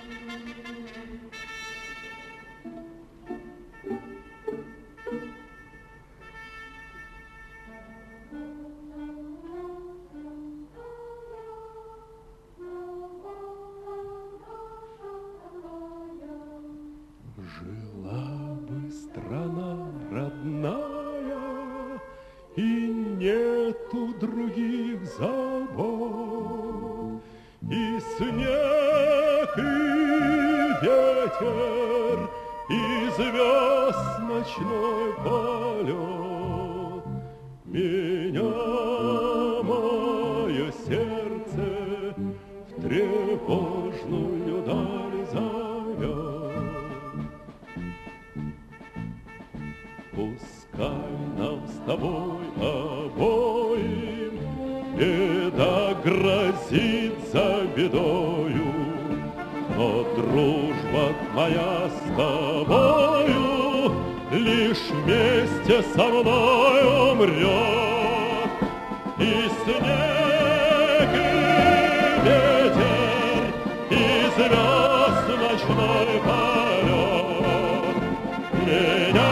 Жила бы страна родная, и нету других забот, и снег, и ветер, и звезд ночной полет. Меня мое сердце в тревожную даль зовет. Пускай нам с тобой обоим беда грозит за бедою, но дружба моя с тобою лишь вместе со мной умрет. И снег, и ветер, и звезд ночной полет меня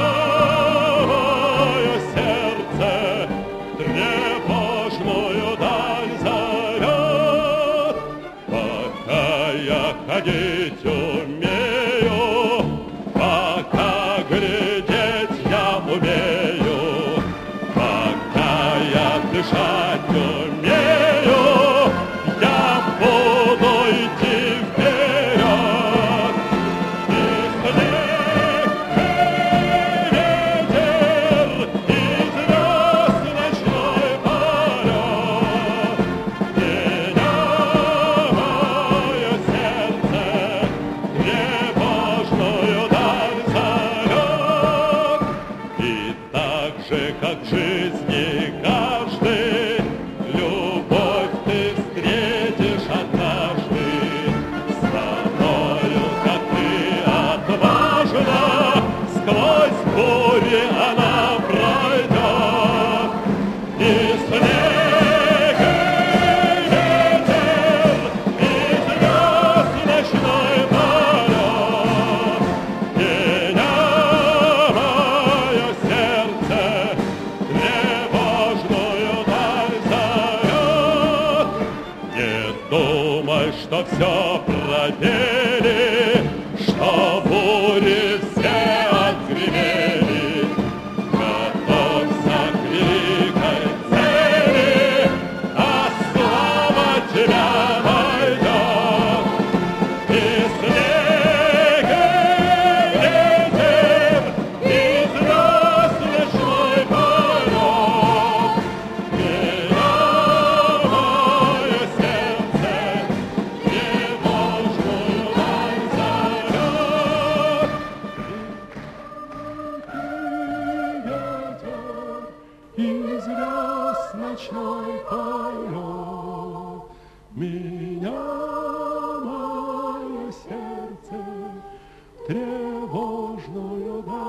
тревожную даль зовет. Пока я ходить умею, пока глядеть я умею, пока я дышать умею, я буду идти вперед. И снег, и ветер, и звезд ночной полет меня мое сердце тревожную даль зовет. И так же, как в жизни каждый, любовь ты встретишь однажды. С тобою, как ты отважна, сквозь бури она пройдет. И снег, и ветер, и звезд ночной полет меня мое сердце тревожную даль зовет. Не думай, что все пропели, что бури все отгремели. Готовься к великой цели, а слава тебя найдет. И снег, и ветер, и звезд ночной полет меня мое сердце тревожную даль зовет. И звезд ночной полет меня мое сердце тревожную даль